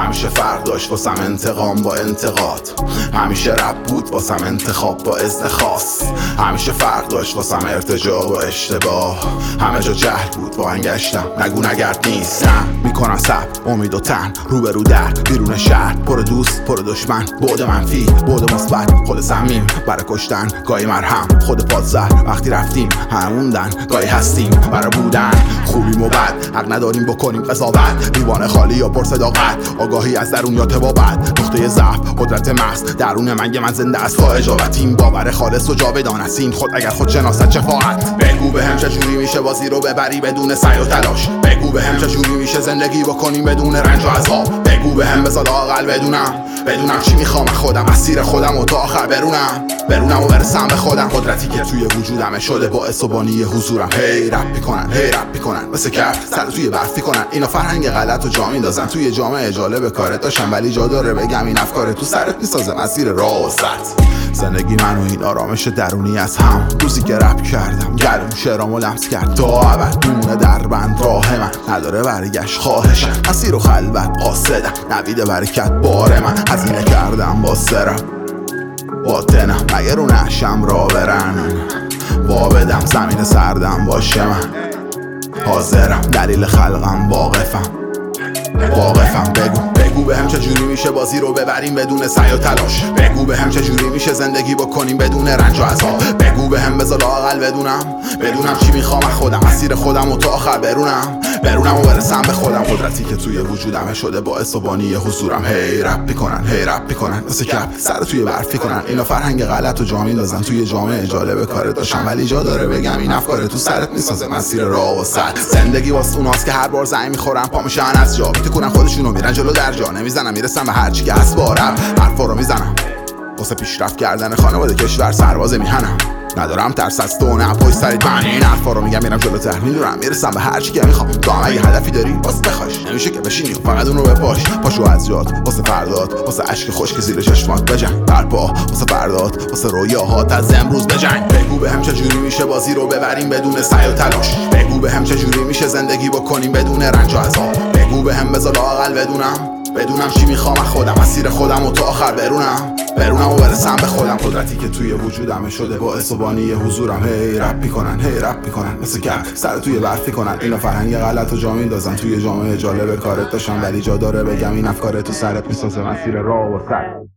همیشه فرق داشت واسم انتقام با انتقاد، همیشه رپ بود واسم انتخاب با ازدخاص، همیشه فرق داشت واسم ارتجاع با اشتباه، همه جا جهل بود با انگشتم نگو نگرد نیست. نه میکنن سب امید و تن روبرو در بیرون شهر، پر دوست پر دشمن، بعد منفی بعد مثبت، خود صمیم برای کشتن گاهی مرهم، خود پادزر وقتی رفتیم هموندن گاهی هستیم برای بودن، خوبیم و بد حق نداریم بکنیم قضاوت، دیوانه خالی یا پر صداقت، آگاهی از درون یا تبابت، نقطه ضعف قدرت محض درون من زنده است با اجابتیم، باور خالص و جاودان است این خود اگر خود شناست شفاعت. بگو بهم چجوری میشه بازی رو ببری بدون سعی و تلاش، بگو بهم چجوری میشه زندگی بکنیم بدون رنج و عذاب، بگو بهم بذار لااقل بدونم چی میخوام خودم، مسیر خودم و تا آخر برونم و برسم به خودم، قدرتی که توی وجودمه شده باعث و بانی حضورم. هی رپ میکنن مثل کف سر توی برفی کنن، اینا فرهنگ غلط و جا میندازن توی جامعه جالب کارت داشتم، ولی جا داره بگم این افکار تو سرت میسازه مسیر راه و سط. زندگی من و این آرامش درونی از هم، روزی که رپ کردم گلوم شعرامو لمس کرد تا ابد میمونه در بند، راه من نداره برگشت خواهشم، مسیر و خلوت قاصدم نوید برکت بار من، هزینه کردم با سرم باطنم مگه رو نشم را برن، وا بدم زمین سردم باشه من حاضرم، دلیل خلقم واقفم. بگو بهم چجوری میشه بازی رو ببریم بدون سعی و تلاش، بگو بهم چجوری میشه زندگی بکنیم بدون رنج و عذاب، بگو بهم بذار لااقل بدونم چی میخوام از خودم، مسیر خودم و تا آخر برونم و برسم به خودم، قدرتی که توی وجودمه شده باعث و بانی حضورم. هی رپ میکنن مثل کپ سر توی برفی کنن، اینا فرهنگ غلط و جا میندازن توی جامعه جالب کارت داشتم، ولی جا داره بگم این افکار تو سرت میسازه مسیر راه و سط. زندگی واسه اوناست که هر بار زنگ میخورن پا میشن از جا، میتونن خودشونو میرن جلو در جا نمیزنم، میرسم به هرچی که هست با رپ حرفا رو میزنم، واسه پیشرفت کردن خانواده کشور سرباز میهنم، ندارم ترس از تو نه پشت سرت من این حرفا رو میگم میرم جلوتر، میدونم میرسم به هر چی که میخوام، تو هم اگه هدفی داری واسه بخواش نمیشه که بشینی فقط اون رو بپاش، پاشو از جات واسه فردات، واسه اشک خشک زیر چشمات بجنگ، برپا واسه فردات، واسه رویاهات از امروز بجنگ. بگو بهم چجوری میشه بازی رو ببریم بدون سعی و تلاش، بگو بهم چجوری میشه زندگی بکنیم بدون رنج و عذاب، بگو بهم بذار لااقل بدونم چی میخوام از خودم، مسیر خودم و تا آخر برونم و برسم به خودم، قدرتی که توی وجودمه شده باعث و بانی حضورم. هی رپ میکنن مثل کف سر توی برفی کنن، اینا فرهنگ غلط و جا میندازن توی جامعه جالب کارت داشتم، ولی جا داره بگم این افکار تو سرت میسازه مسیر راه و سط.